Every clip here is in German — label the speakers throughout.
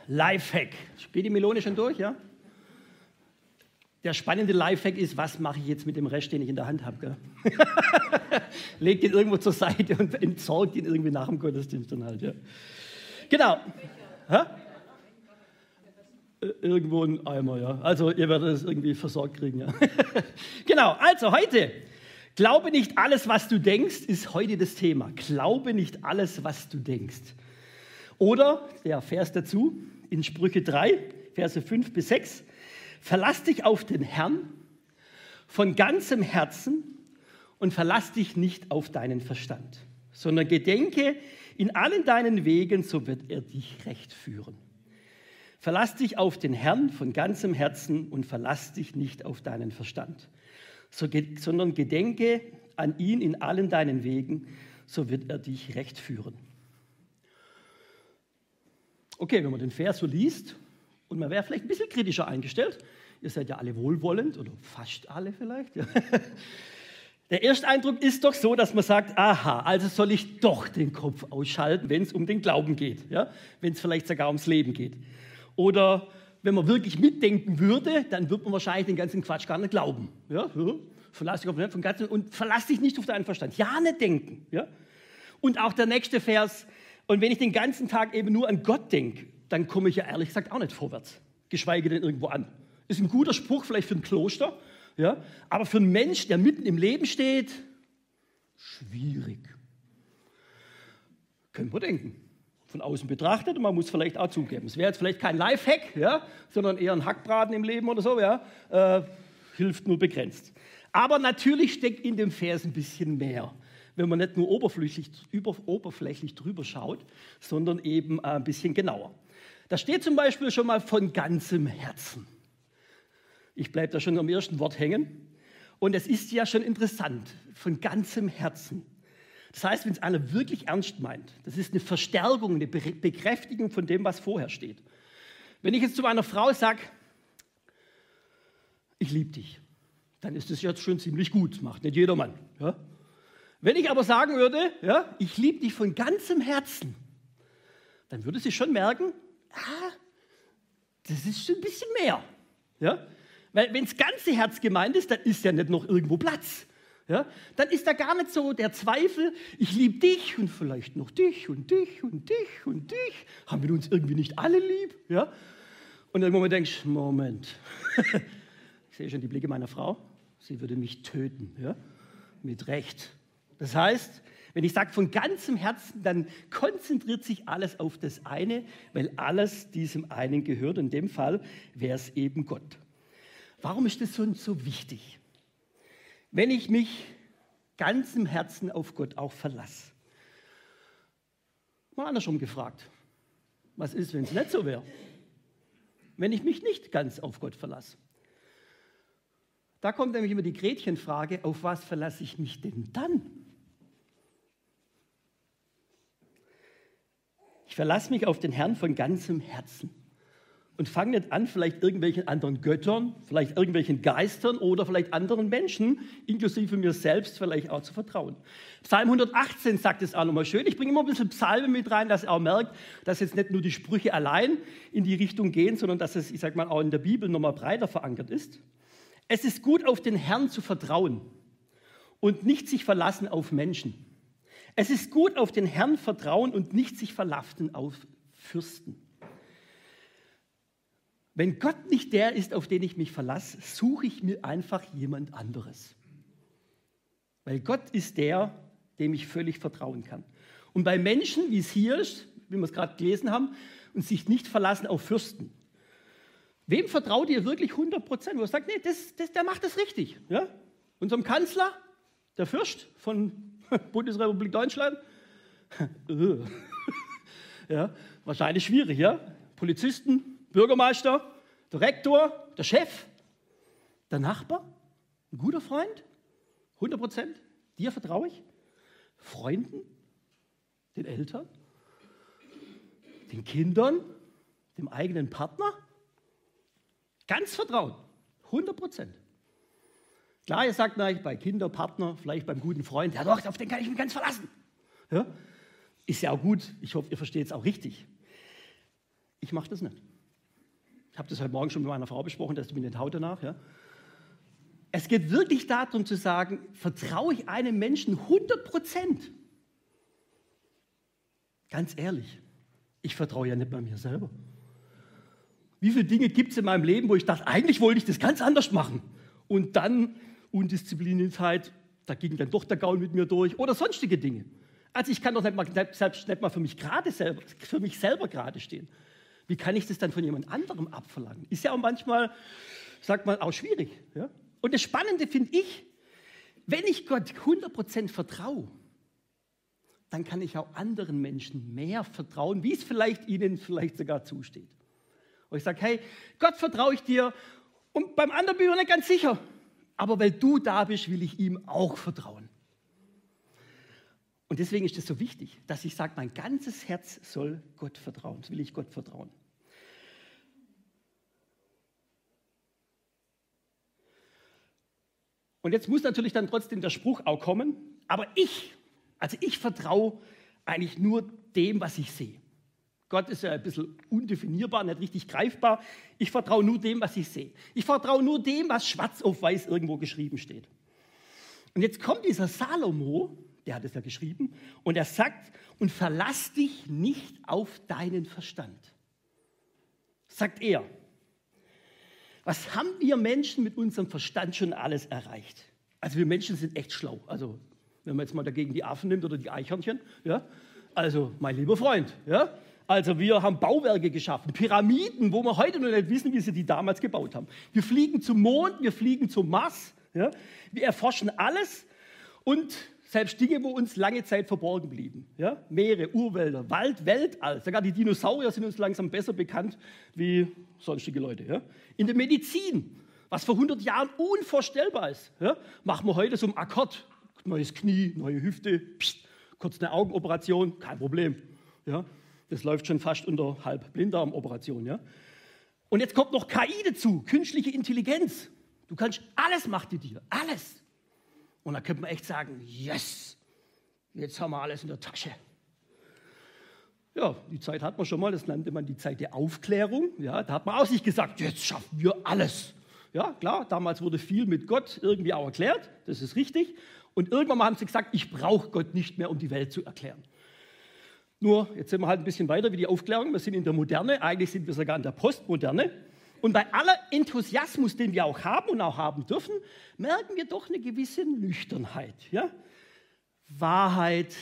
Speaker 1: Lifehack. Geht die Melone schon durch, ja? Der spannende Lifehack ist, was mache ich jetzt mit dem Rest, den ich in der Hand habe? Legt ihn irgendwo zur Seite und entsorgt ihn irgendwie nach dem Gottesdienst dann halt. Ja. Genau. Hä? Irgendwo ein Eimer, ja. Also ihr werdet es irgendwie versorgt kriegen, ja. Genau, also heute, glaube nicht alles, was du denkst, ist heute das Thema. Glaube nicht alles, was du denkst. Oder, der Vers dazu, in Sprüche 3, Verse 5 bis 6, verlass dich auf den Herrn von ganzem Herzen und verlass dich nicht auf deinen Verstand, sondern gedenke in allen deinen Wegen, so wird er dich recht führen. Verlass dich auf den Herrn von ganzem Herzen und verlass dich nicht auf deinen Verstand, sondern gedenke an ihn in allen deinen Wegen, so wird er dich recht führen. Okay, wenn man den Vers so liest und man wäre vielleicht ein bisschen kritischer eingestellt, ihr seid ja alle wohlwollend oder fast alle vielleicht. Ja. Der erste Eindruck ist doch so, dass man sagt, aha, also soll ich doch den Kopf ausschalten, wenn es um den Glauben geht, ja? Wenn es vielleicht sogar ums Leben geht. Oder wenn man wirklich mitdenken würde, dann würde man wahrscheinlich den ganzen Quatsch gar nicht glauben. Ja? Verlass dich auf den Herrn von ganzem und verlass dich nicht auf deinen Verstand. Ja, nicht denken. Ja? Und auch der nächste Vers, und wenn ich den ganzen Tag eben nur an Gott denke, dann komme ich ja ehrlich gesagt auch nicht vorwärts, geschweige denn irgendwo an. Ist ein guter Spruch vielleicht für ein Kloster, ja? Aber für einen Mensch, der mitten im Leben steht, schwierig. Können wir denken. Von außen betrachtet, und man muss vielleicht auch zugeben, es wäre jetzt vielleicht kein Lifehack, ja, sondern eher ein Hackbraten im Leben oder so, ja, hilft nur begrenzt. Aber natürlich steckt in dem Vers ein bisschen mehr, wenn man nicht nur oberflächlich drüber schaut, sondern eben ein bisschen genauer. Da steht zum Beispiel schon mal von ganzem Herzen. Ich bleibe da schon am ersten Wort hängen. Und es ist ja schon interessant, von ganzem Herzen. Das heißt, wenn es einer wirklich ernst meint, das ist eine Verstärkung, eine Bekräftigung von dem, was vorher steht. Wenn ich jetzt zu meiner Frau sage, ich liebe dich, dann ist das jetzt schon ziemlich gut, macht nicht jedermann. Ja? Wenn ich aber sagen würde, ja, ich liebe dich von ganzem Herzen, dann würde sie schon merken, das ist schon ein bisschen mehr. Ja? Weil wenn das ganze Herz gemeint ist, dann ist ja nicht noch irgendwo Platz. Ja? Dann ist da gar nicht so der Zweifel, ich liebe dich und vielleicht noch dich und dich und dich und dich. Haben wir uns irgendwie nicht alle lieb? Ja? Und irgendwann denkst du, Moment, ich sehe schon die Blicke meiner Frau, sie würde mich töten, ja? Mit Recht. Das heißt, wenn ich sage von ganzem Herzen, dann konzentriert sich alles auf das eine, weil alles diesem einen gehört. In dem Fall wäre es eben Gott. Warum ist das so wichtig? Wenn ich mich ganzem Herzen auf Gott auch verlasse. Mal andersrum gefragt. Was ist, wenn es nicht so wäre? Wenn ich mich nicht ganz auf Gott verlasse. Da kommt nämlich immer die Gretchenfrage, auf was verlasse ich mich denn dann? Ich verlasse mich auf den Herrn von ganzem Herzen. Und fange nicht an, vielleicht irgendwelchen anderen Göttern, vielleicht irgendwelchen Geistern oder vielleicht anderen Menschen, inklusive mir selbst, vielleicht auch zu vertrauen. Psalm 118 sagt es auch nochmal schön. Ich bringe immer ein bisschen Psalmen mit rein, dass ihr auch merkt, dass jetzt nicht nur die Sprüche allein in die Richtung gehen, sondern dass es, ich sage mal, auch in der Bibel nochmal breiter verankert ist. Es ist gut, auf den Herrn zu vertrauen und nicht sich verlassen auf Menschen. Es ist gut, auf den Herrn vertrauen und nicht sich verlassen auf Fürsten. Wenn Gott nicht der ist, auf den ich mich verlasse, suche ich mir einfach jemand anderes. Weil Gott ist der, dem ich völlig vertrauen kann. Und bei Menschen, wie es hier ist, wie wir es gerade gelesen haben, und sich nicht verlassen auf Fürsten. Wem vertraut ihr wirklich 100%? Wo ihr sagt, nee, der macht das richtig. Ja? Unserem Kanzler, der Fürst von Bundesrepublik Deutschland? Ja, wahrscheinlich schwierig, ja? Polizisten, Bürgermeister, der Rektor, der Chef, der Nachbar, ein guter Freund, 100%, dir vertraue ich, Freunden, den Eltern, den Kindern, dem eigenen Partner, ganz vertrauen, 100%. Klar, ihr sagt, na, bei Kinder, Partner, vielleicht beim guten Freund, ja doch, auf den kann ich mich ganz verlassen. Ja? Ist ja auch gut, ich hoffe, ihr versteht es auch richtig. Ich mache das nicht. Ich habe das heute Morgen schon mit meiner Frau besprochen, dass ich mir nicht haut danach. Ja. Es geht wirklich darum zu sagen, vertraue ich einem Menschen 100%? Ganz ehrlich, ich vertraue ja nicht bei mir selber. Wie viele Dinge gibt es in meinem Leben, wo ich dachte, eigentlich wollte ich das ganz anders machen. Und dann Undiszipliniertheit, da ging dann doch der Gaul mit mir durch oder sonstige Dinge. Also ich kann doch selbst nicht mal für mich selber gerade stehen. Wie kann ich das dann von jemand anderem abverlangen? Ist ja auch manchmal, sagt man, auch schwierig. Ja? Und das Spannende finde ich, wenn ich Gott 100% vertraue, dann kann ich auch anderen Menschen mehr vertrauen, wie es ihnen vielleicht sogar zusteht. Und ich sage, hey, Gott vertraue ich dir und beim anderen bin ich mir nicht ganz sicher. Aber weil du da bist, will ich ihm auch vertrauen. Und deswegen ist es so wichtig, dass ich sage, mein ganzes Herz soll Gott vertrauen. Das will ich Gott vertrauen. Und jetzt muss natürlich dann trotzdem der Spruch auch kommen, aber ich vertraue eigentlich nur dem, was ich sehe. Gott ist ja ein bisschen undefinierbar, nicht richtig greifbar. Ich vertraue nur dem, was ich sehe. Ich vertraue nur dem, was schwarz auf weiß irgendwo geschrieben steht. Und jetzt kommt dieser Salomo, der hat es ja geschrieben, und er sagt, und verlass dich nicht auf deinen Verstand. Sagt er. Was haben wir Menschen mit unserem Verstand schon alles erreicht? Also wir Menschen sind echt schlau. Also wenn man jetzt mal dagegen die Affen nimmt oder die Eichhörnchen, ja, also mein lieber Freund, ja, also wir haben Bauwerke geschaffen, Pyramiden, wo wir heute noch nicht wissen, wie sie die damals gebaut haben. Wir fliegen zum Mond, wir fliegen zum Mars, ja, wir erforschen alles und selbst Dinge, wo uns lange Zeit verborgen blieben. Ja, Meere, Urwälder, Wald, Weltall, sogar die Dinosaurier sind uns langsam besser bekannt wie sonstige Leute. Ja. In der Medizin, was vor 100 Jahren unvorstellbar ist, ja, machen wir heute so einen Akkord. Neues Knie, neue Hüfte, kurz eine Augenoperation, kein Problem. Ja, das läuft schon fast unter Halbblinddarmoperation. Ja. Und jetzt kommt noch KI dazu, künstliche Intelligenz. Du kannst alles, macht die dir, alles. Und da könnte man echt sagen, yes, jetzt haben wir alles in der Tasche. Ja, die Zeit hat man schon mal, das nannte man die Zeit der Aufklärung. Ja, da hat man auch sich gesagt, jetzt schaffen wir alles. Ja, klar, damals wurde viel mit Gott irgendwie auch erklärt, das ist richtig. Und irgendwann mal haben sie gesagt, ich brauche Gott nicht mehr, um die Welt zu erklären. Nur, jetzt sind wir halt ein bisschen weiter wie die Aufklärung, wir sind in der Moderne, eigentlich sind wir sogar in der Postmoderne. Und bei aller Enthusiasmus, den wir auch haben und auch haben dürfen, merken wir doch eine gewisse Nüchternheit. Ja? Wahrheit,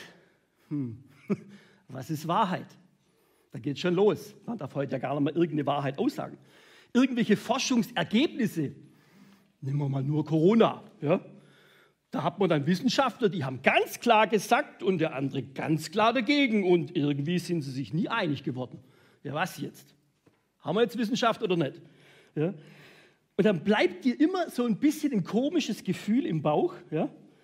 Speaker 1: was ist Wahrheit? Da geht es schon los. Man darf heute ja gar nicht mehr irgendeine Wahrheit aussagen. Irgendwelche Forschungsergebnisse, nehmen wir mal nur Corona. Ja? Da hat man dann Wissenschaftler, die haben ganz klar gesagt und der andere ganz klar dagegen. Und irgendwie sind sie sich nie einig geworden. Ja, was jetzt? Haben wir jetzt Wissenschaft oder nicht? Ja? Und dann bleibt dir immer so ein bisschen ein komisches Gefühl im Bauch, ja?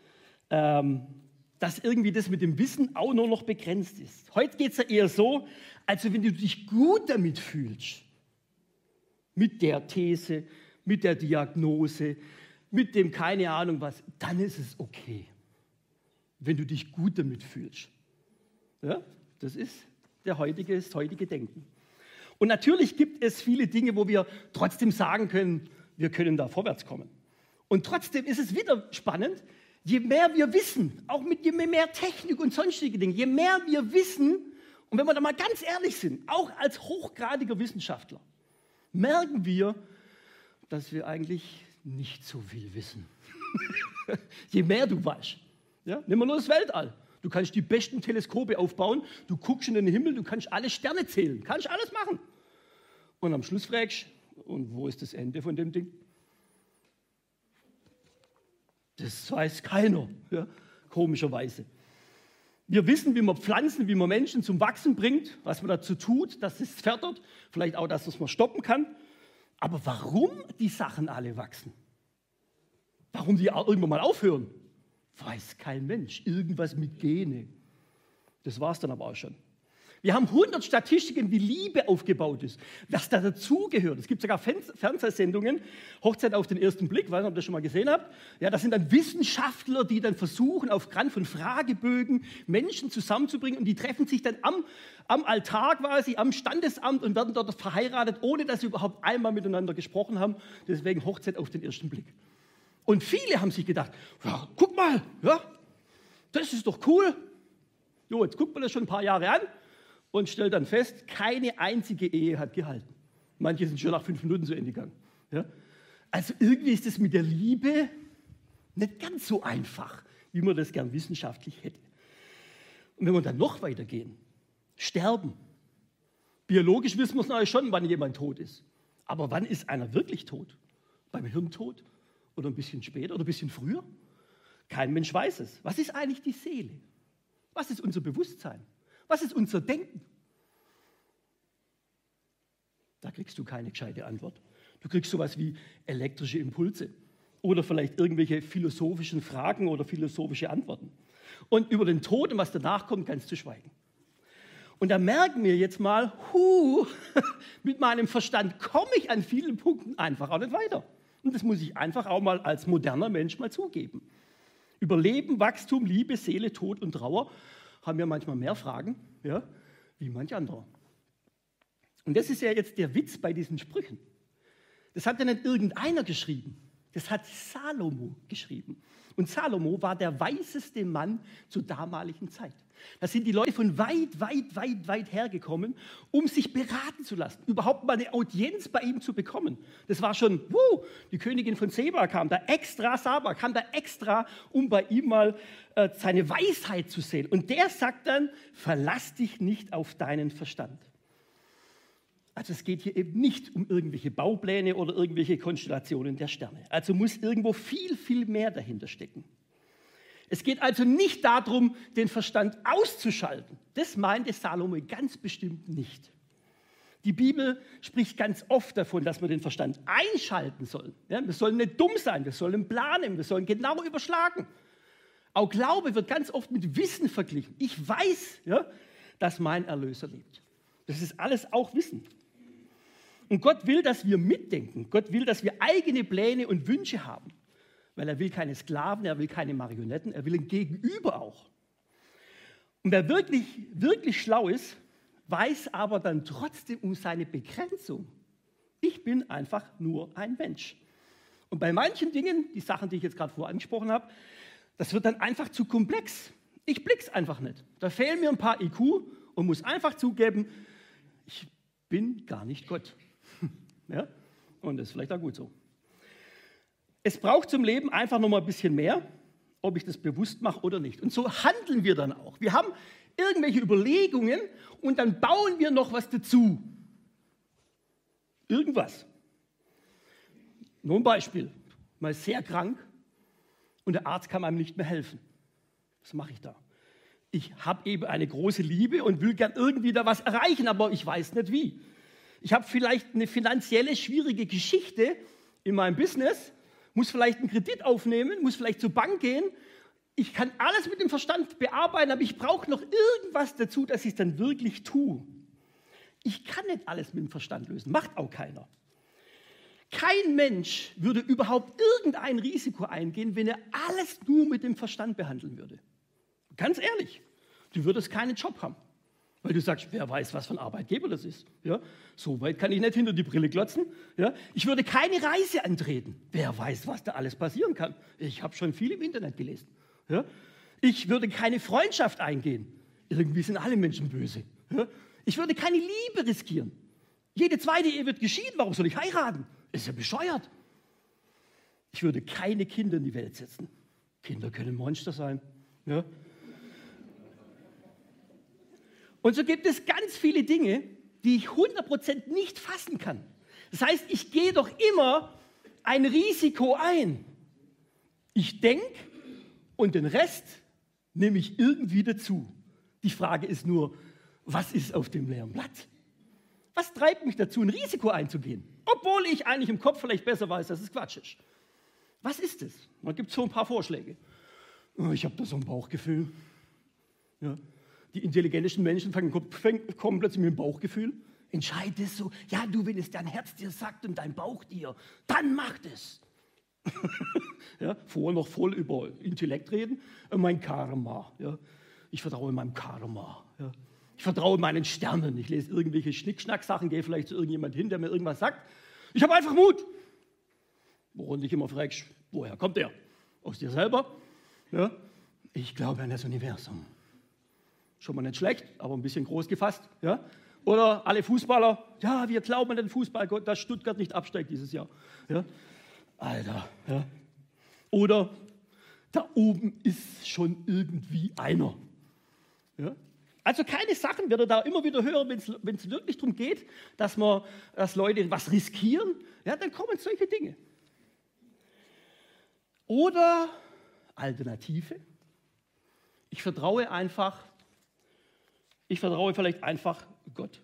Speaker 1: Dass irgendwie das mit dem Wissen auch nur noch begrenzt ist. Heute geht es ja eher so, als wenn du dich gut damit fühlst. Mit der These, mit der Diagnose, mit dem keine Ahnung was, dann ist es okay, wenn du dich gut damit fühlst. Ja? Das ist das heutige Denken. Und natürlich gibt es viele Dinge, wo wir trotzdem sagen können, wir können da vorwärts kommen. Und trotzdem ist es wieder spannend, je mehr wir wissen, auch mit je mehr Technik und sonstige Dinge, je mehr wir wissen, und wenn wir da mal ganz ehrlich sind, auch als hochgradiger Wissenschaftler, merken wir, dass wir eigentlich nicht so viel wissen. Je mehr du weißt. Ja? Nimm mal nur das Weltall. Du kannst die besten Teleskope aufbauen, du guckst in den Himmel, du kannst alle Sterne zählen, kannst alles machen. Und am Schluss fragst du, und wo ist das Ende von dem Ding? Das weiß keiner, ja? Komischerweise. Wir wissen, wie man Pflanzen, wie man Menschen zum Wachsen bringt, was man dazu tut, dass es fördert, vielleicht auch, dass es man stoppen kann. Aber warum die Sachen alle wachsen? Warum die auch irgendwann mal aufhören? Weiß kein Mensch. Irgendwas mit Gene. Das war es dann aber auch schon. Wir haben 100 Statistiken, wie Liebe aufgebaut ist, was da dazugehört. Es gibt sogar Fernsehsendungen, Hochzeit auf den ersten Blick, weiß nicht, ob ihr das schon mal gesehen habt. Ja, das sind dann Wissenschaftler, die dann versuchen, aufgrund von Fragebögen Menschen zusammenzubringen und die treffen sich dann am Altar quasi, am Standesamt und werden dort verheiratet, ohne dass sie überhaupt einmal miteinander gesprochen haben. Deswegen Hochzeit auf den ersten Blick. Und viele haben sich gedacht, ja, guck mal, ja, das ist doch cool. Jo, jetzt guckt man das schon ein paar Jahre an und stellt dann fest, keine einzige Ehe hat gehalten. Manche sind schon nach 5 Minuten zu Ende gegangen. Ja? Also irgendwie ist es mit der Liebe nicht ganz so einfach, wie man das gern wissenschaftlich hätte. Und wenn wir dann noch weitergehen, sterben. Biologisch wissen wir es natürlich schon, wann jemand tot ist. Aber wann ist einer wirklich tot? Beim Hirntod? Oder ein bisschen später oder ein bisschen früher? Kein Mensch weiß es. Was ist eigentlich die Seele? Was ist unser Bewusstsein? Was ist unser Denken? Da kriegst du keine gescheite Antwort. Du kriegst sowas wie elektrische Impulse oder vielleicht irgendwelche philosophischen Fragen oder philosophische Antworten. Und über den Tod und was danach kommt, kannst du schweigen. Und da merken wir jetzt mal, mit meinem Verstand komme ich an vielen Punkten einfach auch nicht weiter. Und das muss ich einfach auch mal als moderner Mensch mal zugeben. Über Leben, Wachstum, Liebe, Seele, Tod und Trauer haben wir manchmal mehr Fragen, ja, wie manch anderer. Und das ist ja jetzt der Witz bei diesen Sprüchen. Das hat ja nicht irgendeiner geschrieben. Das hat Salomo geschrieben. Und Salomo war der weiseste Mann zur damaligen Zeit. Da sind die Leute von weit hergekommen, um sich beraten zu lassen, überhaupt mal eine Audienz bei ihm zu bekommen. Das war schon, die Königin von Saba kam da extra, um bei ihm mal seine Weisheit zu sehen. Und der sagt dann, verlass dich nicht auf deinen Verstand. Also es geht hier eben nicht um irgendwelche Baupläne oder irgendwelche Konstellationen der Sterne. Also muss irgendwo viel mehr dahinter stecken. Es geht also nicht darum, den Verstand auszuschalten. Das meinte Salomo ganz bestimmt nicht. Die Bibel spricht ganz oft davon, dass wir den Verstand einschalten sollen. Ja, wir sollen nicht dumm sein, wir sollen planen, wir sollen genau überschlagen. Auch Glaube wird ganz oft mit Wissen verglichen. Ich weiß, ja, dass mein Erlöser lebt. Das ist alles auch Wissen. Und Gott will, dass wir mitdenken. Gott will, dass wir eigene Pläne und Wünsche haben. Weil er will keine Sklaven, er will keine Marionetten, er will ein Gegenüber auch. Und wer wirklich schlau ist, weiß aber dann trotzdem um seine Begrenzung. Ich bin einfach nur ein Mensch. Und bei manchen Dingen, die Sachen, die ich jetzt gerade vorher angesprochen habe, das wird dann einfach zu komplex. Ich blick's einfach nicht. Da fehlen mir ein paar IQ und muss einfach zugeben, ich bin gar nicht Gott. Ja? Und das ist vielleicht auch gut so. Es braucht zum Leben einfach noch mal ein bisschen mehr, ob ich das bewusst mache oder nicht. Und so handeln wir dann auch. Wir haben irgendwelche Überlegungen und dann bauen wir noch was dazu. Irgendwas. Nur ein Beispiel. Mal sehr krank und der Arzt kann einem nicht mehr helfen. Was mache ich da? Ich habe eben eine große Liebe und will gern irgendwie da was erreichen, aber ich weiß nicht wie. Ich habe vielleicht eine finanzielle schwierige Geschichte in meinem Business, muss vielleicht einen Kredit aufnehmen, muss vielleicht zur Bank gehen. Ich kann alles mit dem Verstand bearbeiten, aber ich brauche noch irgendwas dazu, dass ich es dann wirklich tue. Ich kann nicht alles mit dem Verstand lösen, macht auch keiner. Kein Mensch würde überhaupt irgendein Risiko eingehen, wenn er alles nur mit dem Verstand behandeln würde. Ganz ehrlich, du würdest keinen Job haben. Weil du sagst, wer weiß, was für ein Arbeitgeber das ist. Ja? So weit kann ich nicht hinter die Brille glotzen. Ja? Ich würde keine Reise antreten. Wer weiß, was da alles passieren kann. Ich habe schon viel im Internet gelesen. Ja? Ich würde keine Freundschaft eingehen. Irgendwie sind alle Menschen böse. Ja? Ich würde keine Liebe riskieren. Jede zweite Ehe wird geschieden. Warum soll ich heiraten? Ist ja bescheuert. Ich würde keine Kinder in die Welt setzen. Kinder können Monster sein. Ja? Und so gibt es ganz viele Dinge, die ich 100% nicht fassen kann. Das heißt, ich gehe doch immer ein Risiko ein. Ich denke und den Rest nehme ich irgendwie dazu. Die Frage ist nur, was ist auf dem leeren Blatt? Was treibt mich dazu, ein Risiko einzugehen? Obwohl ich eigentlich im Kopf vielleicht besser weiß, dass es Quatsch ist. Was ist es? Da gibt es so ein paar Vorschläge. Ich habe da so ein Bauchgefühl. Ja. Die intelligenten Menschen kommen plötzlich mit dem Bauchgefühl. Entscheide es so. Ja, du, wenn es dein Herz dir sagt und dein Bauch dir, dann mach es. Ja, vorher noch voll über Intellekt reden. Mein Karma. Ja. Ich vertraue meinem Karma. Ja. Ich vertraue meinen Sternen. Ich lese irgendwelche Schnickschnack-Sachen, gehe vielleicht zu irgendjemand hin, der mir irgendwas sagt. Ich habe einfach Mut. Woran dich immer fragst, woher kommt der? Aus dir selber? Ja. Ich glaube an das Universum. Schon mal nicht schlecht, aber ein bisschen groß gefasst. Ja. Oder alle Fußballer, ja, wir glauben an den Fußballgott, dass Stuttgart nicht absteigt dieses Jahr. Ja. Alter. Ja. Oder da oben ist schon irgendwie einer. Ja. Also keine Sachen wird er da immer wieder hören, wenn es wirklich darum geht, dass Leute was riskieren, ja, dann kommen solche Dinge. Oder Alternative, ich vertraue vielleicht einfach Gott.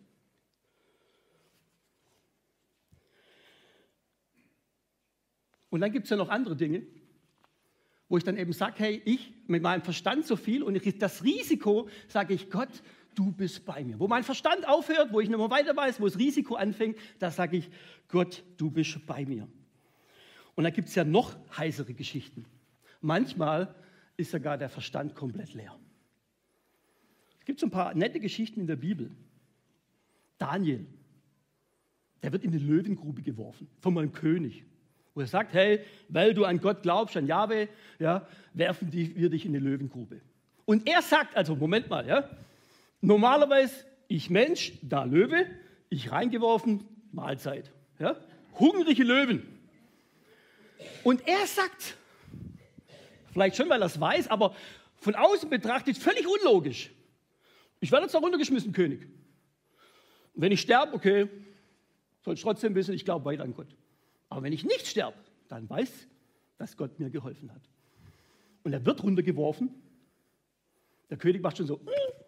Speaker 1: Und dann gibt es ja noch andere Dinge, wo ich dann eben sage, hey, ich mit meinem Verstand so viel und das Risiko, sage ich, Gott, du bist bei mir. Wo mein Verstand aufhört, wo ich nicht mehr weiter weiß, wo das Risiko anfängt, da sage ich, Gott, du bist bei mir. Und da gibt es ja noch heißere Geschichten. Manchmal ist sogar der Verstand komplett leer. Es gibt so ein paar nette Geschichten in der Bibel. Daniel, der wird in die Löwengrube geworfen von einem König. Wo er sagt, hey, weil du an Gott glaubst, an Jahwe, ja, werfen wir dich in die Löwengrube. Und er sagt, also Moment mal, ja, normalerweise ich Mensch, da Löwe, ich reingeworfen, Mahlzeit. Ja, hungrige Löwen. Und er sagt, vielleicht schon, weil er es weiß, aber von außen betrachtet völlig unlogisch. Ich werde jetzt da runtergeschmissen, König. Und wenn ich sterbe, okay, soll ich trotzdem wissen, ich glaube weiter an Gott. Aber wenn ich nicht sterbe, dann weiß, dass Gott mir geholfen hat. Und er wird runtergeworfen. Der König macht schon so.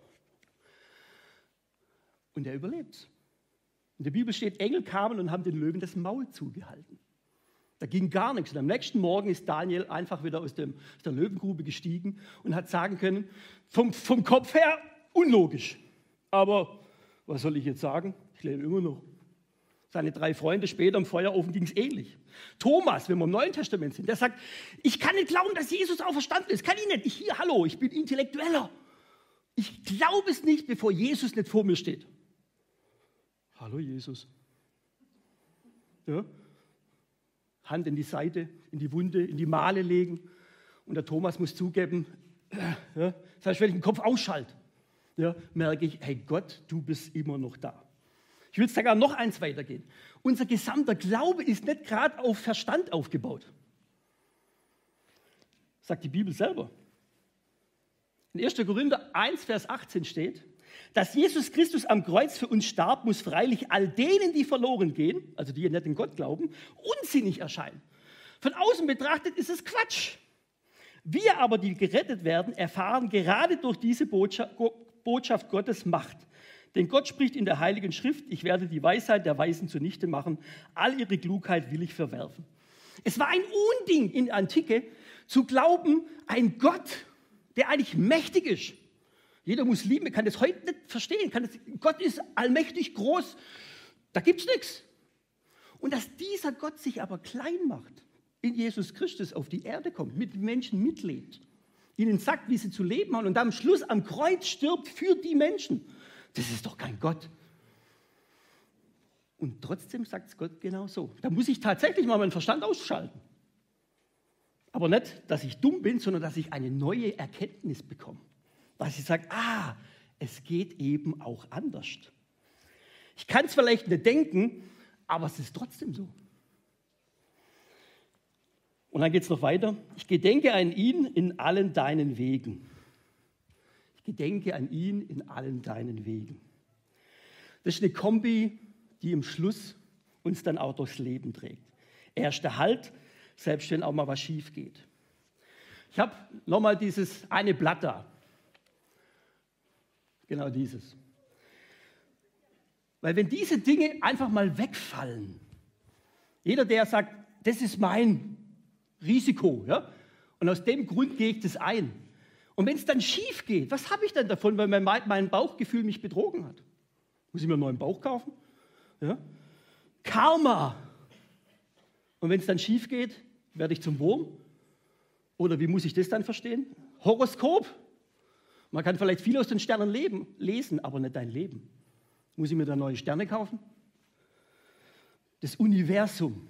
Speaker 1: Und er überlebt. In der Bibel steht, Engel kamen und haben den Löwen das Maul zugehalten. Da ging gar nichts. Und am nächsten Morgen ist Daniel einfach wieder aus der Löwengrube gestiegen und hat sagen können, vom Kopf her unlogisch. Aber was soll ich jetzt sagen? Ich lebe immer noch. Seine 3 Freunde später im Feuerofen ging es ähnlich. Thomas, wenn wir im Neuen Testament sind, der sagt, ich kann nicht glauben, dass Jesus auferstanden ist. Kann ich nicht. Hallo, ich bin Intellektueller. Ich glaube es nicht, bevor Jesus nicht vor mir steht. Hallo Jesus. Ja. Hand in die Seite, in die Wunde, in die Male legen. Und der Thomas muss zugeben, ja, das heißt, wenn ich den Kopf ausschalte, ja, merke ich, hey Gott, du bist immer noch da. Ich will sogar noch eins weitergehen. Unser gesamter Glaube ist nicht gerade auf Verstand aufgebaut. Sagt die Bibel selber. In 1. Korinther 1, Vers 18 steht, dass Jesus Christus am Kreuz für uns starb, muss freilich all denen, die verloren gehen, also die nicht in Gott glauben, unsinnig erscheinen. Von außen betrachtet ist es Quatsch. Wir aber, die gerettet werden, erfahren gerade durch diese Botschaft Gottes Macht. Denn Gott spricht in der Heiligen Schrift, ich werde die Weisheit der Weisen zunichte machen, all ihre Klugheit will ich verwerfen. Es war ein Unding in der Antike, zu glauben, ein Gott, der eigentlich mächtig ist. Jeder Muslim kann das heute nicht verstehen. Gott ist allmächtig groß, da gibt es nichts. Und dass dieser Gott sich aber klein macht, in Jesus Christus auf die Erde kommt, mit Menschen mitlebt, ihnen sagt, wie sie zu leben haben und am Schluss am Kreuz stirbt für die Menschen. Das ist doch kein Gott. Und trotzdem sagt es Gott genau so. Da muss ich tatsächlich mal meinen Verstand ausschalten. Aber nicht, dass ich dumm bin, sondern dass ich eine neue Erkenntnis bekomme. Dass ich sage, es geht eben auch anders. Ich kann es vielleicht nicht denken, aber es ist trotzdem so. Und dann geht es noch weiter. Ich gedenke an ihn in allen deinen Wegen. Ich gedenke an ihn in allen deinen Wegen. Das ist eine Kombi, die im Schluss uns dann auch durchs Leben trägt. Er ist der Halt, selbst wenn auch mal was schief geht. Ich habe nochmal dieses eine Blatt da. Genau dieses. Weil wenn diese Dinge einfach mal wegfallen, jeder, der sagt, das ist mein Risiko, ja, und aus dem Grund gehe ich das ein. Und wenn es dann schief geht, was habe ich dann davon, weil mein Bauchgefühl mich betrogen hat? Muss ich mir einen neuen Bauch kaufen? Ja? Karma. Und wenn es dann schief geht, werde ich zum Wurm? Oder wie muss ich das dann verstehen? Horoskop. Man kann vielleicht viel aus den Sternen lesen, aber nicht dein Leben. Muss ich mir da neue Sterne kaufen? Das Universum.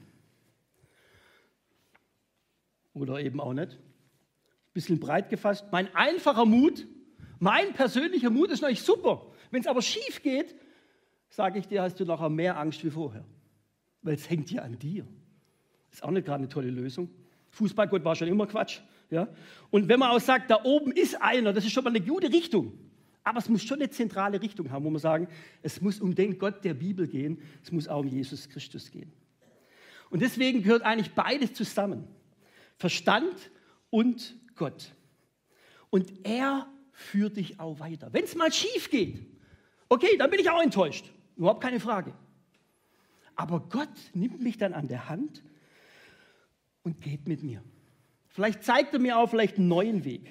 Speaker 1: Oder eben auch nicht. Bisschen breit gefasst. Mein einfacher Mut, mein persönlicher Mut ist natürlich super. Wenn es aber schief geht, sage ich dir, hast du nachher mehr Angst wie vorher. Weil es hängt ja an dir. Ist auch nicht gerade eine tolle Lösung. Fußballgott war schon immer Quatsch. Ja? Und wenn man auch sagt, da oben ist einer, das ist schon mal eine gute Richtung. Aber es muss schon eine zentrale Richtung haben, wo man sagen, es muss um den Gott der Bibel gehen, es muss auch um Jesus Christus gehen. Und deswegen gehört eigentlich beides zusammen. Verstand und Gott. Und er führt dich auch weiter. Wenn es mal schief geht, okay, dann bin ich auch enttäuscht. Überhaupt keine Frage. Aber Gott nimmt mich dann an der Hand und geht mit mir. Vielleicht zeigt er mir auch vielleicht einen neuen Weg.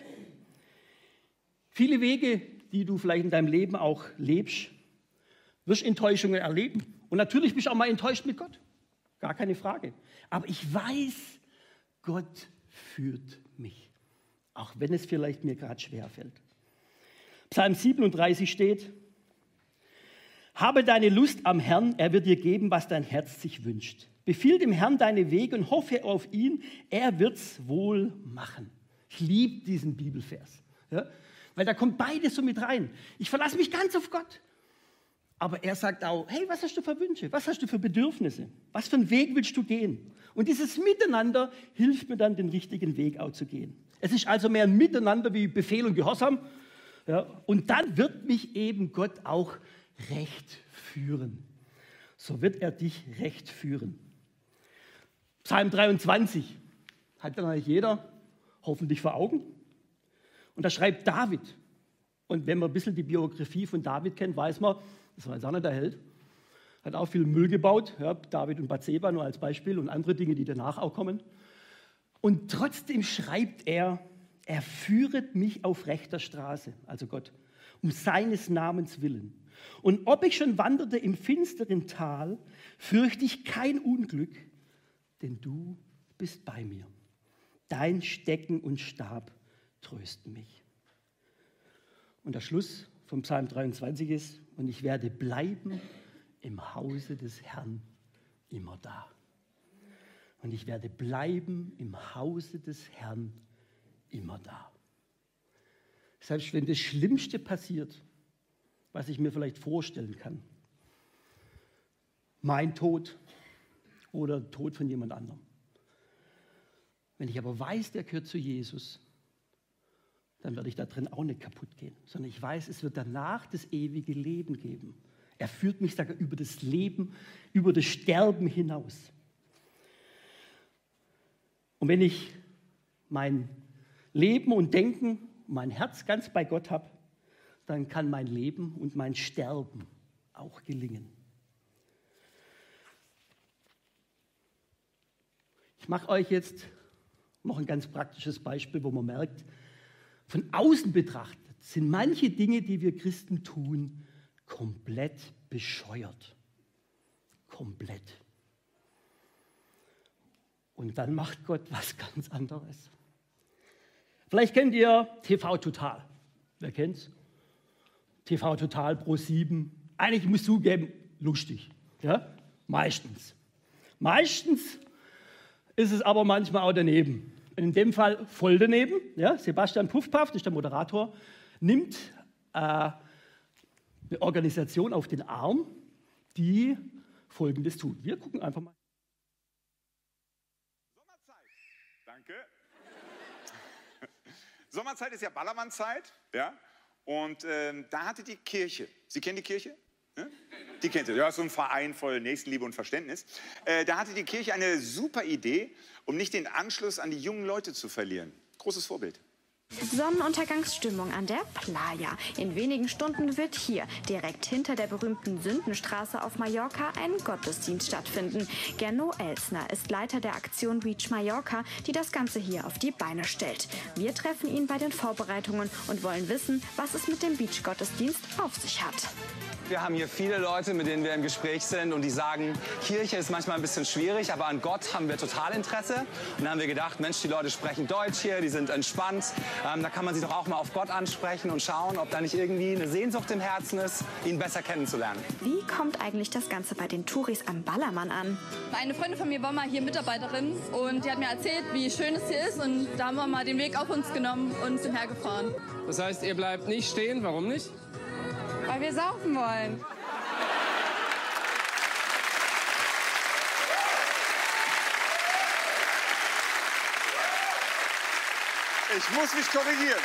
Speaker 1: Viele Wege, die du vielleicht in deinem Leben auch lebst, wirst Enttäuschungen erleben. Und natürlich bist du auch mal enttäuscht mit Gott. Gar keine Frage. Aber ich weiß, Gott führt mich. Auch wenn es vielleicht mir gerade schwerfällt. Psalm 37 steht: Habe deine Lust am Herrn, er wird dir geben, was dein Herz sich wünscht. Befiehl dem Herrn deine Wege und hoffe auf ihn, er wird's wohl machen. Ich liebe diesen Bibelvers, ja? Weil da kommt beides so mit rein. Ich verlasse mich ganz auf Gott. Aber er sagt auch, hey, was hast du für Wünsche? Was hast du für Bedürfnisse? Was für einen Weg willst du gehen? Und dieses Miteinander hilft mir dann, den richtigen Weg auch zu gehen. Es ist also mehr ein Miteinander wie Befehl und Gehorsam. Ja? Und dann wird mich eben Gott auch recht führen. So wird er dich recht führen. Psalm 23 hat dann eigentlich jeder hoffentlich vor Augen. Und da schreibt David. Und wenn man ein bisschen die Biografie von David kennt, weiß man, das war jetzt auch nicht der Held. Hat auch viel Müll gebaut, ja, David und Bathseba nur als Beispiel und andere Dinge, die danach auch kommen. Und trotzdem schreibt er führet mich auf rechter Straße, also Gott, um seines Namens willen. Und ob ich schon wanderte im finsteren Tal, fürchte ich kein Unglück, denn du bist bei mir. Dein Stecken und Stab trösten mich. Und der Schluss vom Psalm 23 ist, und ich werde bleiben im Hause des Herrn immer da. Und ich werde bleiben im Hause des Herrn immer da. Selbst wenn das Schlimmste passiert, was ich mir vielleicht vorstellen kann, mein Tod oder Tod von jemand anderem. Wenn ich aber weiß, der gehört zu Jesus, dann werde ich da drin auch nicht kaputt gehen, sondern ich weiß, es wird danach das ewige Leben geben. Er führt mich sogar über das Leben, über das Sterben hinaus. Und wenn ich mein Leben und Denken, mein Herz ganz bei Gott habe, dann kann mein Leben und mein Sterben auch gelingen. Ich mache euch jetzt noch ein ganz praktisches Beispiel, wo man merkt, von außen betrachtet sind manche Dinge, die wir Christen tun, komplett bescheuert. Komplett. Und dann macht Gott was ganz anderes. Vielleicht kennt ihr TV Total. Wer kennt's? TV Total Pro7. Eigentlich muss ich zugeben, lustig. Ja? Meistens. Meistens ist es aber manchmal auch daneben. In dem Fall voll daneben. Ja? Sebastian Puffpaff, das ist der Moderator, nimmt eine Organisation auf den Arm, die Folgendes tut. Wir gucken einfach mal.
Speaker 2: Sommerzeit. Danke. Sommerzeit ist ja Ballermannzeit. Ja? Und da hatte die Kirche, Sie kennen die Kirche? Ja? Die kennt ihr, ja, so ein Verein voll Nächstenliebe und Verständnis. Da hatte die Kirche eine super Idee, um nicht den Anschluss an die jungen Leute zu verlieren. Großes Vorbild.
Speaker 3: Sonnenuntergangsstimmung an der Playa. In wenigen Stunden wird hier, direkt hinter der berühmten Sündenstraße auf Mallorca, ein Gottesdienst stattfinden. Gernot Elsner ist Leiter der Aktion Reach Mallorca, die das Ganze hier auf die Beine stellt. Wir treffen ihn bei den Vorbereitungen und wollen wissen, was es mit dem Beach-Gottesdienst auf sich hat.
Speaker 4: Wir haben hier viele Leute, mit denen wir im Gespräch sind und die sagen, Kirche ist manchmal ein bisschen schwierig, aber an Gott haben wir total Interesse. Und dann haben wir gedacht, Mensch, die Leute sprechen Deutsch hier, die sind entspannt. Da kann man sich doch auch mal auf Gott ansprechen und schauen, ob da nicht irgendwie eine Sehnsucht im Herzen ist, ihn besser kennenzulernen.
Speaker 3: Wie kommt eigentlich das Ganze bei den Touris am Ballermann an?
Speaker 5: Eine Freundin von mir war mal hier Mitarbeiterin und die hat mir erzählt, wie schön es hier ist. Und da haben wir mal den Weg auf uns genommen und sind hergefahren.
Speaker 6: Das heißt, ihr bleibt nicht stehen, warum nicht?
Speaker 5: Weil wir saufen wollen.
Speaker 2: Ich muss mich korrigieren.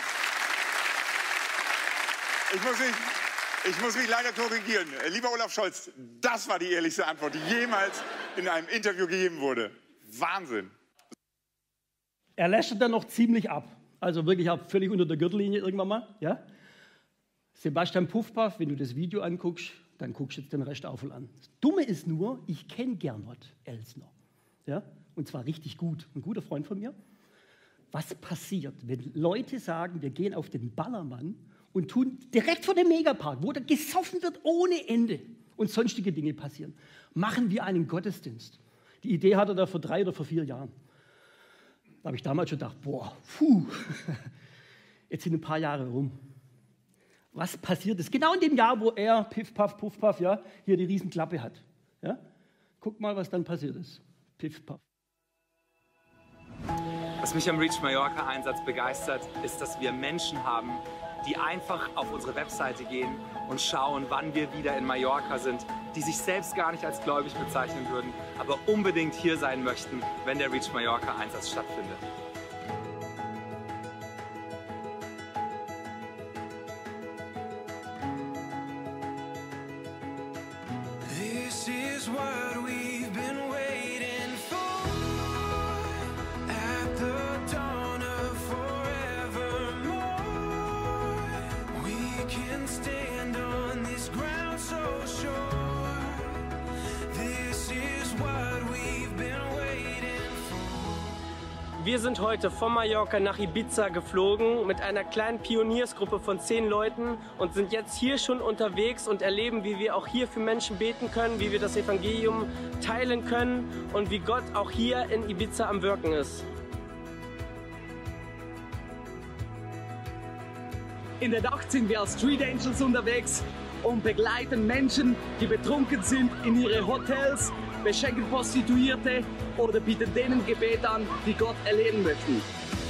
Speaker 2: Ich muss mich leider korrigieren. Lieber Olaf Scholz, das war die ehrlichste Antwort, die jemals in einem Interview gegeben wurde. Wahnsinn.
Speaker 1: Er lächelt dann noch ziemlich ab. Also wirklich völlig unter der Gürtellinie irgendwann mal. Ja? Sebastian Puffpaff, wenn du das Video anguckst, dann guckst du jetzt den Rest auch voll an. Das Dumme ist nur, ich kenne Gernot Elsner. Ja? Und zwar richtig gut. Ein guter Freund von mir. Was passiert, wenn Leute sagen, wir gehen auf den Ballermann und tun direkt vor dem Megapark, wo da gesoffen wird ohne Ende und sonstige Dinge passieren, machen wir einen Gottesdienst. Die Idee hatte er vor 3 oder vor 4 Jahren. Da habe ich damals schon gedacht, boah, jetzt sind ein paar Jahre rum. Was passiert ist? Genau in dem Jahr, wo er, Piff, Paff, Puff, Paff, ja, hier die Riesenklappe hat. Ja? Guck mal, was dann passiert ist. Piff, Paff.
Speaker 4: Was mich am Reach Mallorca Einsatz begeistert, ist, dass wir Menschen haben, die einfach auf unsere Webseite gehen und schauen, wann wir wieder in Mallorca sind, die sich selbst gar nicht als gläubig bezeichnen würden, aber unbedingt hier sein möchten, wenn der Reach Mallorca Einsatz stattfindet.
Speaker 7: Wir sind heute von Mallorca nach Ibiza geflogen mit einer kleinen Pioniersgruppe von 10 Leuten und sind jetzt hier schon unterwegs und erleben, wie wir auch hier für Menschen beten können, wie wir das Evangelium teilen können und wie Gott auch hier in Ibiza am Wirken ist.
Speaker 8: In der Nacht sind wir als Street Angels unterwegs und begleiten Menschen, die betrunken sind, in ihre Hotels, beschenken Prostituierte oder bieten denen Gebet an, die Gott erleben möchten.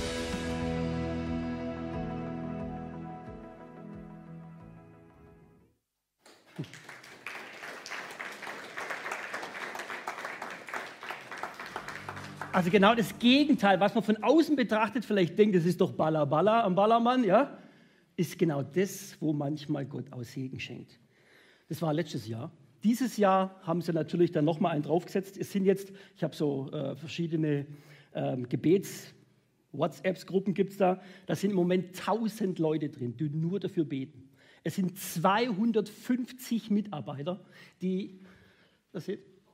Speaker 1: Also genau das Gegenteil, was man von außen betrachtet, vielleicht denkt, das ist doch Balla Balla am Ballermann, ja, ist genau das, wo manchmal Gott auch Segen schenkt. Das war letztes Jahr. Dieses Jahr haben sie natürlich dann nochmal einen draufgesetzt. Es sind jetzt, ich habe so verschiedene Gebets-WhatsApps-Gruppen gibt es da. Da sind im Moment 1000 Leute drin, die nur dafür beten. Es sind 250 Mitarbeiter, die auf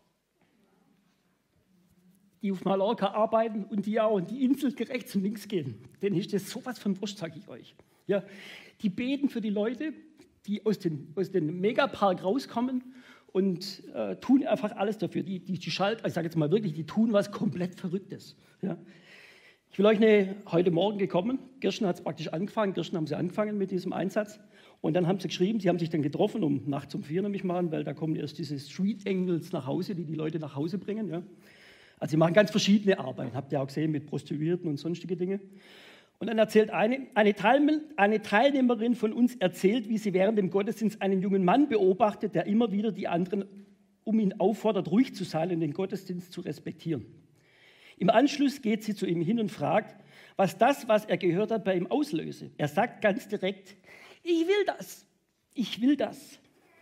Speaker 1: Mallorca arbeiten und die auch in die Insel rechts und links gehen. Denen ist das sowas von wurscht, sage ich euch. Ja, die beten für die Leute, die aus dem Megapark rauskommen und tun einfach alles dafür. Die schalten, ich sage jetzt mal wirklich, die tun was komplett Verrücktes. Ja. Ich will euch heute Morgen gekommen, Girschen hat es praktisch angefangen, Girschen haben sie angefangen mit diesem Einsatz und dann haben sie geschrieben, sie haben sich dann getroffen, nachts um 4 nämlich mal, weil da kommen erst diese Street Angels nach Hause, die Leute nach Hause bringen. Ja. Also sie machen ganz verschiedene Arbeiten, habt ihr auch gesehen, mit Prostituierten und sonstige Dinge. Und dann erzählt eine Teilnehmerin von uns erzählt, wie sie während dem Gottesdienst einen jungen Mann beobachtet, der immer wieder die anderen um ihn auffordert, ruhig zu sein und den Gottesdienst zu respektieren. Im Anschluss geht sie zu ihm hin und fragt, was er gehört hat, bei ihm auslöse. Er sagt ganz direkt, ich will das.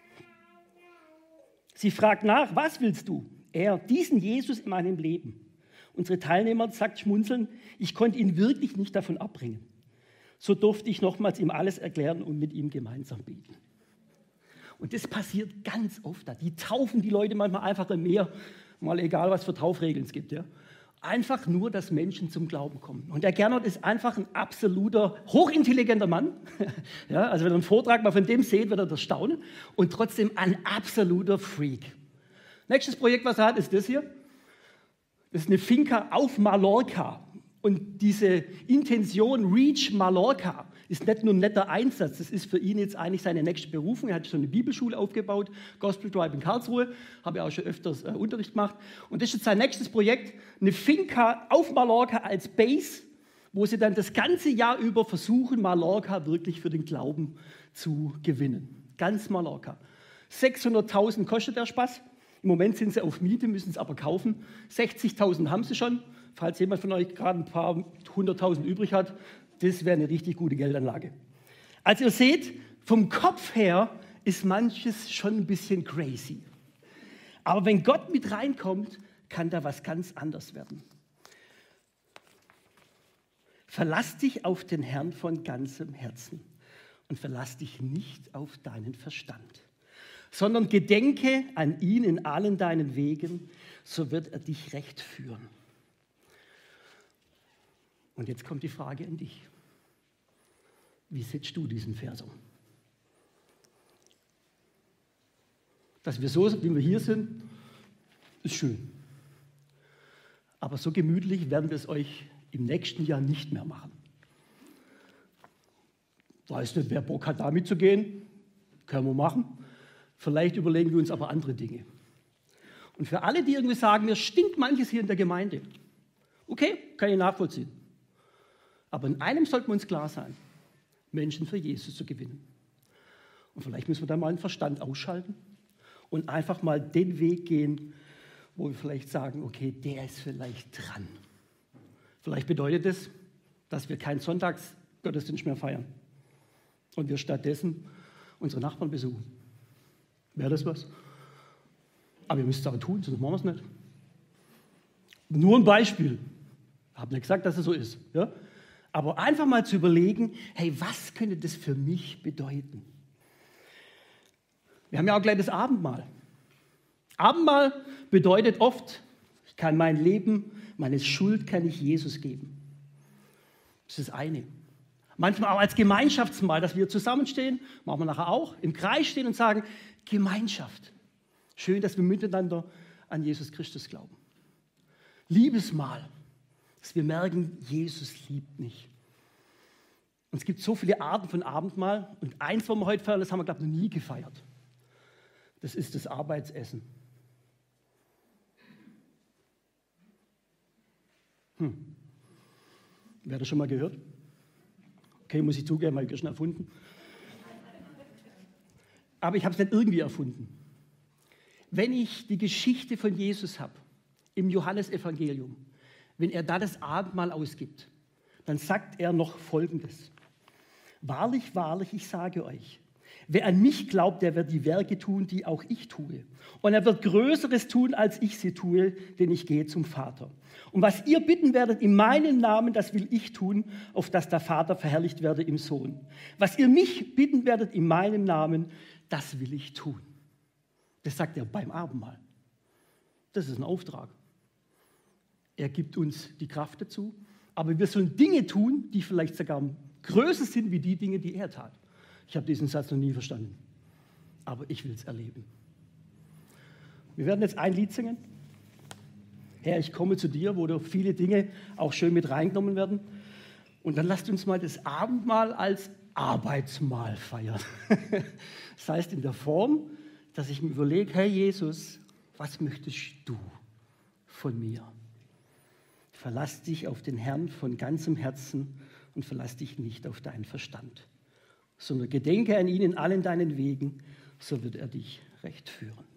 Speaker 1: Sie fragt nach, was willst du? Er, diesen Jesus in meinem Leben. Unsere Teilnehmer sagt schmunzeln, ich konnte ihn wirklich nicht davon abbringen. so durfte ich nochmals ihm alles erklären und mit ihm gemeinsam beten. Und das passiert ganz oft. Die taufen die Leute manchmal einfach im Meer, mal egal, was für Taufregeln es gibt. Ja. Einfach nur, dass Menschen zum Glauben kommen. Und der Gernot ist einfach ein absoluter, hochintelligenter Mann. Ja, also wenn ihr einen Vortrag mal von dem seht, werdet ihr staunen. Und trotzdem ein absoluter Freak. Nächstes Projekt, was er hat, ist das hier. Das ist eine Finca auf Mallorca. Und diese Intention Reach Mallorca ist nicht nur ein netter Einsatz, das ist für ihn jetzt eigentlich seine nächste Berufung. Er hat schon eine Bibelschule aufgebaut, Gospel Tribe in Karlsruhe, habe ich auch schon öfters Unterricht gemacht. Und das ist jetzt sein nächstes Projekt, eine Finca auf Mallorca als Base, wo sie dann das ganze Jahr über versuchen, Mallorca wirklich für den Glauben zu gewinnen. Ganz Mallorca. 600.000 kostet der Spaß. Im Moment sind sie auf Miete, müssen es aber kaufen. 60.000 haben sie schon. Falls jemand von euch gerade ein paar 100.000 übrig hat, das wäre eine richtig gute Geldanlage. Also ihr seht, vom Kopf her ist manches schon ein bisschen crazy. Aber wenn Gott mit reinkommt, kann da was ganz anderes werden. Verlass dich auf den Herrn von ganzem Herzen und verlass dich nicht auf deinen Verstand, sondern gedenke an ihn in allen deinen Wegen, so wird er dich recht führen. Und jetzt kommt die Frage an dich. Wie setzt du diesen Vers um? Dass wir so, wie wir hier sind, ist schön. Aber so gemütlich werden wir es euch im nächsten Jahr nicht mehr machen. Weiß nicht, wer Bock hat, da mitzugehen. Können wir machen. Vielleicht überlegen wir uns aber andere Dinge. Und für alle, die irgendwie sagen, mir stinkt manches hier in der Gemeinde. Okay, kann ich nachvollziehen. Aber in einem sollten wir uns klar sein, Menschen für Jesus zu gewinnen. Und vielleicht müssen wir da mal den Verstand ausschalten und einfach mal den Weg gehen, wo wir vielleicht sagen, okay, der ist vielleicht dran. Vielleicht bedeutet es, dass wir keinen Sonntagsgottesdienst mehr feiern und wir stattdessen unsere Nachbarn besuchen. Wäre das was? Aber ihr müsst es auch tun, sonst machen wir es nicht. Nur ein Beispiel. Ich habe nicht gesagt, dass es so ist. Ja? Aber einfach mal zu überlegen, hey, was könnte das für mich bedeuten? Wir haben ja auch gleich das Abendmahl. Abendmahl bedeutet oft, ich kann mein Leben, meine Schuld kann ich Jesus geben. Das ist das eine. Manchmal auch als Gemeinschaftsmahl, dass wir zusammenstehen, machen wir nachher auch, im Kreis stehen und sagen, Gemeinschaft. Schön, dass wir miteinander an Jesus Christus glauben. Liebesmahl, dass wir merken, Jesus liebt mich. Und es gibt so viele Arten von Abendmahl. Und eins, was wir heute feiern, das haben wir, glaube ich, noch nie gefeiert. Das ist das Arbeitsessen. Wer hat das schon mal gehört? Okay, muss ich zugeben, habe ich schon erfunden. Aber ich habe es nicht irgendwie erfunden. Wenn ich die Geschichte von Jesus habe, im Johannesevangelium, wenn er da das Abendmahl ausgibt, dann sagt er noch Folgendes. Wahrlich, wahrlich, ich sage euch, wer an mich glaubt, der wird die Werke tun, die auch ich tue. Und er wird Größeres tun, als ich sie tue, denn ich gehe zum Vater. Und was ihr bitten werdet in meinem Namen, das will ich tun, auf dass der Vater verherrlicht werde im Sohn. Was ihr mich bitten werdet in meinem Namen, das will ich tun. Das sagt er beim Abendmahl. Das ist ein Auftrag. Er gibt uns die Kraft dazu, aber wir sollen Dinge tun, die vielleicht sogar größer sind wie die Dinge, die er tat. Ich habe diesen Satz noch nie verstanden, aber ich will es erleben. Wir werden jetzt ein Lied singen. Herr, ich komme zu dir, wo da viele Dinge auch schön mit reingenommen werden. Und dann lasst uns mal das Abendmahl als Arbeitsmahl feiern. Das heißt in der Form, dass ich mir überlege, Herr Jesus, was möchtest du von mir? Verlass dich auf den Herrn von ganzem Herzen und verlass dich nicht auf deinen Verstand, sondern gedenke an ihn in allen deinen Wegen, so wird er dich recht führen.